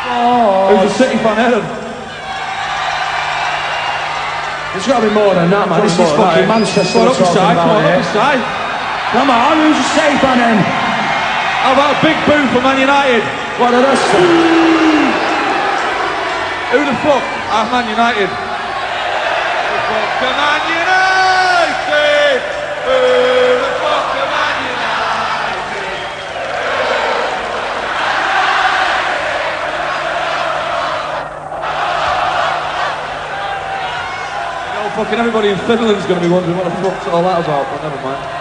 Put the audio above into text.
Oh, Who's a City fan, Aaron? There's got to be more than that, man. This is fucking Manchester. Come on, up the side, come on, up the side. Come on, who's a City fan then? How about a big boo for Man United? What are they saying? Who the fuck are Man United? Who the fuck are Man United? Who the fuck are Man United? You know, fucking everybody in Finland's going to be wondering what the fuck's all that about, but never mind.